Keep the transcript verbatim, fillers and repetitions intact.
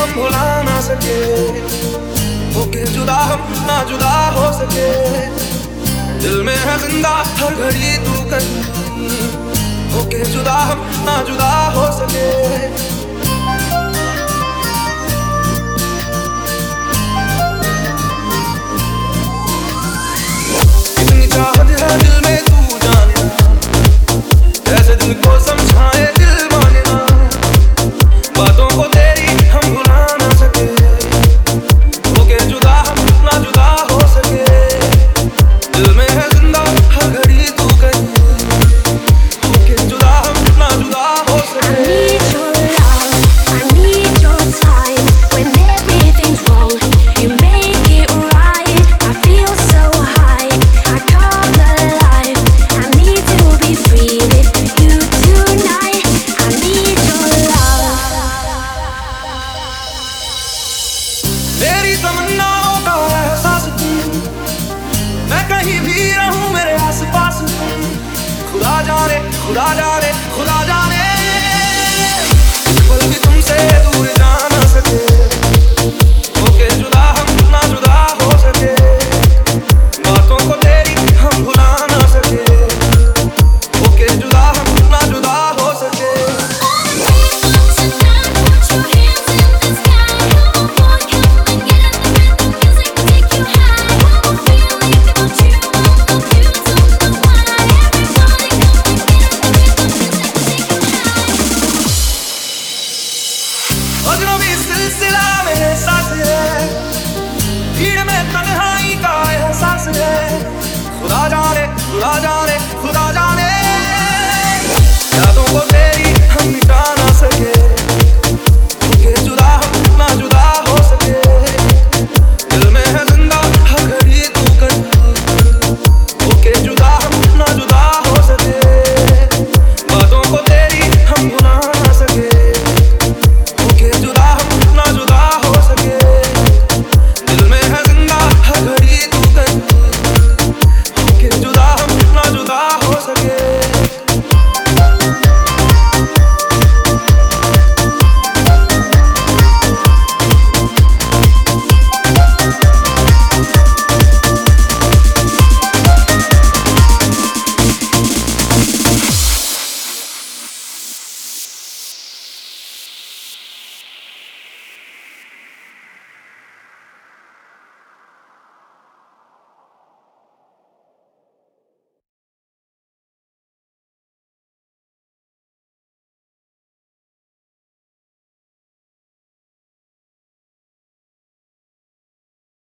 हम भुला ना सके, होके जुदा हम ना जुदा हो सके। दिल में है जिंदा हर घड़ी तू कहीं, होके जुदा हम ना जुदा हो सके। इतनी चाहत है दिल में तू जाने, कैसे दिल को समझाए दिल माने ना। बातों को तेरी हम भुला ना सके, होके जुदा हम ना जुदा हो सके। दिल में है जिंदा हर घड़ी तू कहीं, होके जुदा हम ना जुदा हो सके। मेरी तमन्नाओं का एहसास तू, मैं कहीं भी रहूं मेरे आस पास तू। खुदा जाने खुदा जाने खुदा जाने, एक पल भी तुमसे दूर जा ना सके, होके जुदा हम ना जुदा हो सके। बातों को तेरी हम भुला ना सके, होके जुदा हम ना जुदा हो सके। अजनबी सिलसिला मेरे साथ है, भीड़ में तन्हाई का एहसास है। खुदा जाने खुदा जाने खुदा जाने, यादों को तेरी हम मिटा ना सके,